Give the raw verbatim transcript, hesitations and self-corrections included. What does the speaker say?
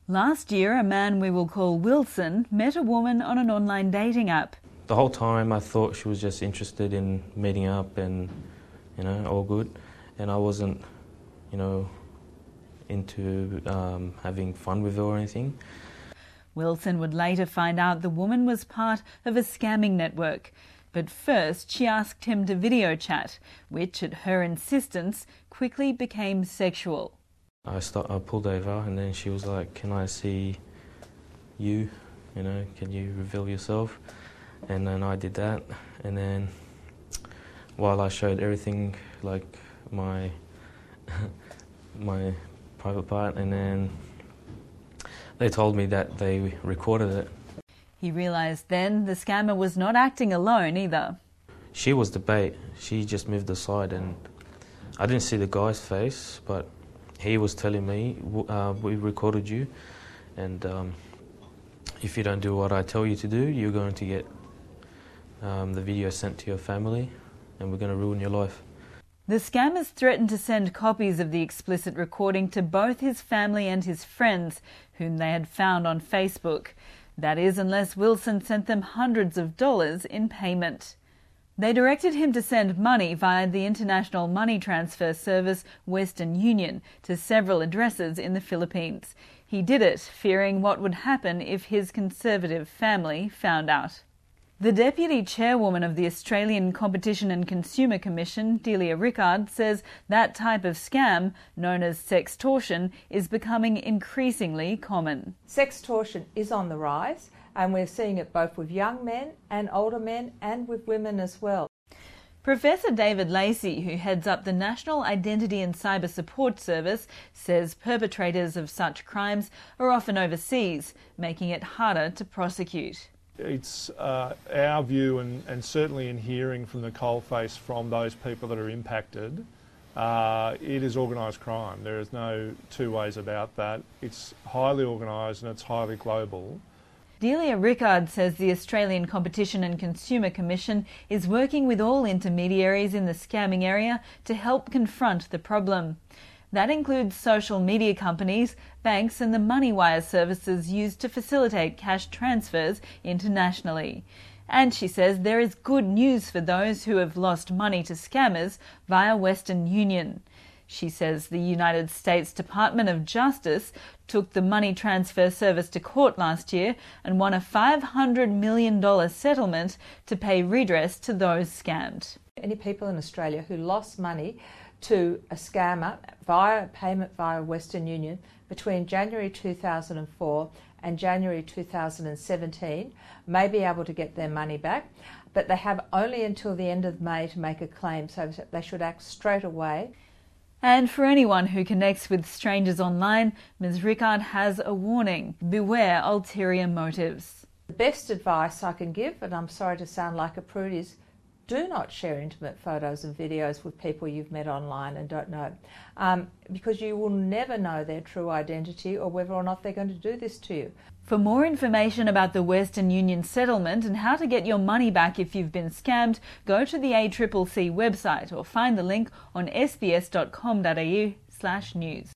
Last year, a man we will call Wilson met a woman on an online dating app. The whole time I thought she was just interested in meeting up and, you know, all good. And I wasn't, you know, into um, having fun with her or anything. Wilson would later find out the woman was part of a scamming network. But first she asked him to video chat, which at her insistence quickly became sexual. I, start, I pulled over and then she was like, "Can I see you? You know, can you reveal yourself?" And then I did that, and then while I showed everything, like my my private part, and then they told me that they recorded it. He realised then the scammer was not acting alone either. She was the bait. She just moved aside, and I didn't see the guy's face, but he was telling me, uh, "We recorded you, and um, if you don't do what I tell you to do, you're going to get um, the video sent to your family, and we're going to ruin your life." The scammers threatened to send copies of the explicit recording to both his family and his friends, whom they had found on Facebook. That is, unless Wilson sent them hundreds of dollars in payment. They directed him to send money via the international money transfer service Western Union to several addresses in the Philippines. He did it, fearing what would happen if his conservative family found out. The Deputy Chairwoman of the Australian Competition and Consumer Commission, Delia Rickard, says that type of scam, known as sextortion, is becoming increasingly common. Sextortion is on the rise, and we're seeing it both with young men and older men and with women as well. Professor David Lacey, who heads up the National Identity and Cyber Support Service, says perpetrators of such crimes are often overseas, making it harder to prosecute. It's uh, our view, and, and certainly in hearing from the coalface from those people that are impacted, uh, it is organised crime. There is no two ways about that. It's highly organised and it's highly global. Delia Rickard says the Australian Competition and Consumer Commission is working with all intermediaries in the scamming area to help confront the problem. That includes social media companies, banks and the money wire services used to facilitate cash transfers internationally. And she says there is good news for those who have lost money to scammers via Western Union. She says the United States Department of Justice took the money transfer service to court last year and won a five hundred million dollars settlement to pay redress to those scammed. Any people in Australia who lost money to a scammer via payment via Western Union between January two thousand four and January two thousand seventeen may be able to get their money back, but they have only until the end of May to make a claim, so they should act straight away. And for anyone who connects with strangers online, Miz Rickard has a warning: beware ulterior motives. The best advice I can give, and I'm sorry to sound like a prude, is do not share intimate photos and videos with people you've met online and don't know, um, because you will never know their true identity or whether or not they're going to do this to you. For more information about the Western Union settlement and how to get your money back if you've been scammed, go to the A C C C website or find the link on s b s dot com dot a u slash news.